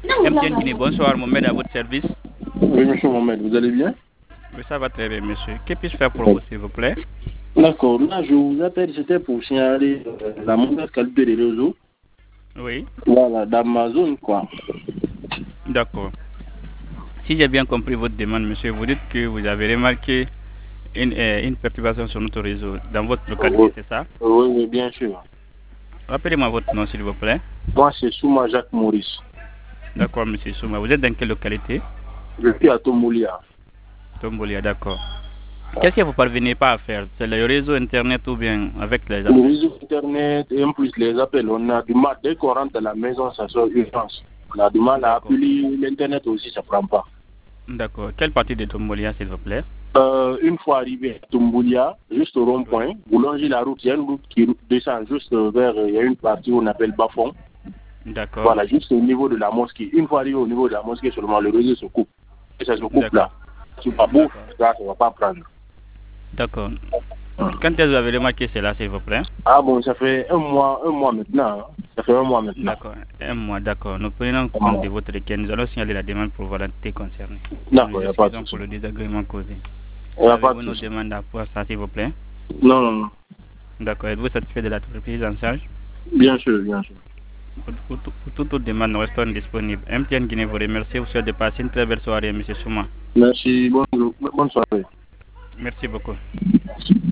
MTN Guinée, bonsoir, Mohamed à votre service. Oui, monsieur Mohamed, vous allez bien? Oui, ça va très bien, monsieur. Que puis-je faire pour vous, s'il vous plaît? D'accord, là je vous appelle, c'était pour signaler la mauvaise qualité des réseaux. Oui. Voilà, d'Amazon, quoi. D'accord. Si j'ai bien compris votre demande, monsieur, vous dites que vous avez remarqué une perturbation sur notre réseau dans votre localité, Oui, c'est ça? oui, oui, bien sûr. Rappelez-moi votre nom, s'il vous plaît. Moi, c'est Souma Jacques Maurice. D'accord, monsieur Souma. Vous êtes dans quelle localité? Je suis à Tomboulia. Tombolia, d'accord. Qu'est-ce que vous parvenez pas à faire? C'est le réseau Internet ou bien avec les Le appels? réseau Internet et en plus les appels, on a du mal. Dès qu'on rentre à la maison, ça sort urgence. On a du mal à D'accord. appeler l'Internet aussi, ça ne prend pas. D'accord. Quelle partie de Tombolia, s'il vous plaît? Une fois arrivé à Tomboulia, juste au rond-point, vous longez la route, il y a une route qui descend juste vers, il y a une partie où on appelle Bafon. D'accord. Voilà, juste au niveau de la mosquée. Une fois arrivé au niveau de la mosquée seulement, le réseau se coupe. Et ça se coupe là. Tu vas pas ça ne va pas prendre. D'accord. Quand est-ce que vous avez remarqué cela, s'il vous plaît? Ah bon, ça fait un mois maintenant. Hein. Ça fait un mois maintenant. D'accord, un mois, d'accord. Nous prenons compte de votre requête. Nous allons signaler la demande pour volonté concernée. D'accord, il n'y a pas de pour le désagrément causé. Il n'y a pas de Avez-vous nos demandes à pour ça, s'il vous plaît? Non, non, non. D'accord. Êtes-vous satisfait de la prise en charge? Bien sûr, bien sûr. Pour toute demande, nous restons disponibles. MTN Guinée vous remercie. Vous souhaite de passer une très belle soirée, M. Souma. Merci, bonne soirée. Merci beaucoup. Merci.